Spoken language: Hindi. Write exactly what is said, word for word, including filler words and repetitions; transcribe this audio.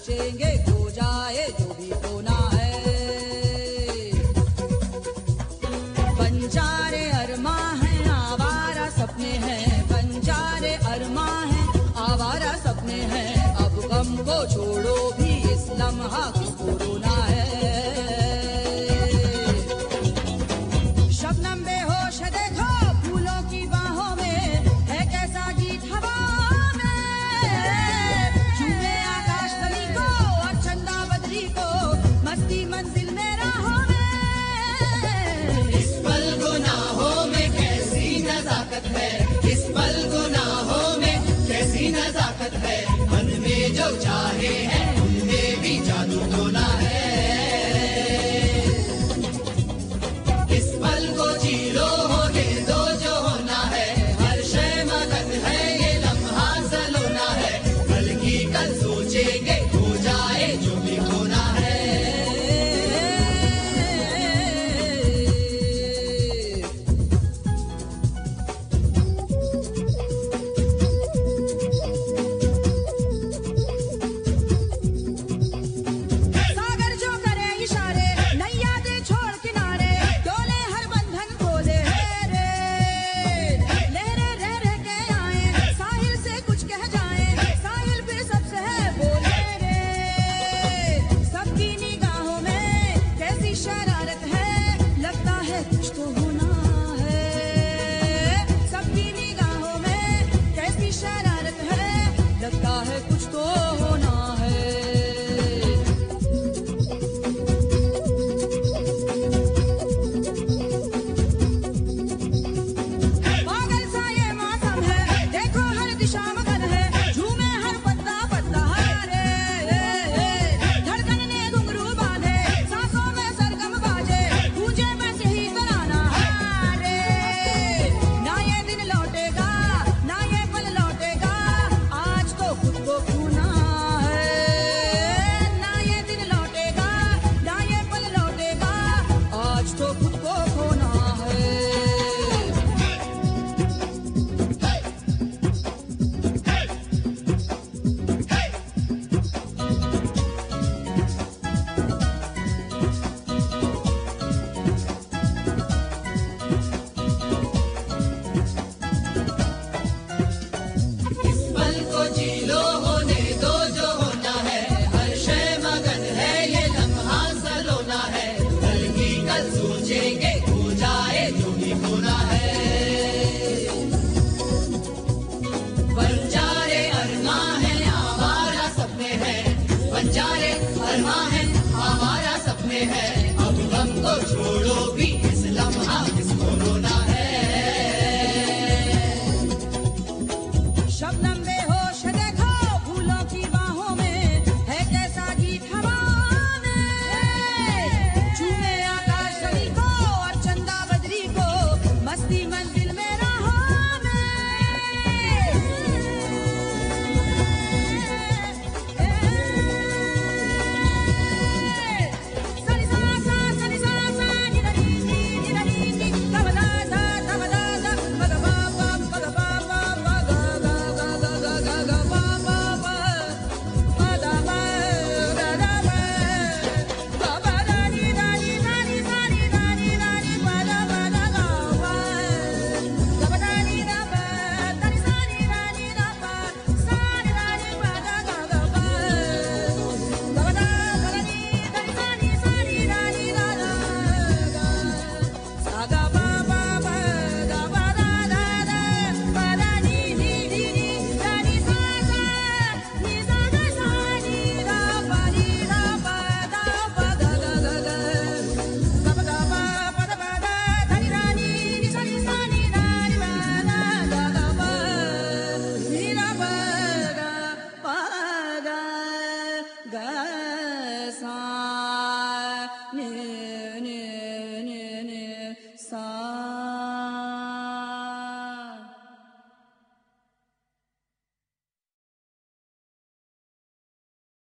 सोचेंगे खो जाए जो भी खोना है। बंजारे अरमा है आवारा सपने हैं, बंजारे अरमा है आवारा सपने हैं। अब गम को छोड़ो भी इस लम्हा किसको रोना है। शबनम बेहोश है देखो फूलों की बाहों में, है कैसा गीत हवा में। झूमे आकाश बनी को और चंदा बदरी को, मस्ती मंजिल में राहों में। इस पल गुनाहों में कैसी नजाकत है, इस पल गुनाहों में कैसी नजाकत है। मन में जो चाहे है उनमें भी जादू होना है। इस पल को जी लो होने दो जो होना है, हर शय मगन है ये लम्हा सलोना है। कल की कल सोचेंगे हो जाए जो भी होना है। सागर जो करे इशारे नैया दे छोड़ किनारे, डोले हर बंधन खोले रे। लहरे रह रह के आए साहिल से कुछ कह जाए, साहिल भी सबसे है बोले रे। सबकी निगाहों में कैसी शरारत है, लगता है कुछ तो होना है। सबकी निगाहों में कैसी शरारत है, लगता है कुछ तो होना है। पागल सा ये मौसम है देखो हर दिशा मगन है, झूमे हर पत्ता पत्ता रे। धड़कन ने घुंघरू बांधे सांसों में सरगम बाजे, गूंजे बस यही तराना रे। ना ये दिन लौटेगा ना ये पल लौटेगा, आज तो खुद को खोना है। ना ये दिन लौटेगा ना ये पल लौटेगा, आज तो खुद को खोना है। इस पल को जी लो होने दो जो होना है, हर शय मगन है ये लम्हा सलोना है। कल की कल सोचेंगे हो जाए जो भी होना है। बंजारे अरमा है आवारा सपने हैं, बंजारे अरमा है आवारा सपने हैं। अब गम को छोड़ो भी इस लम्हा किसको रोना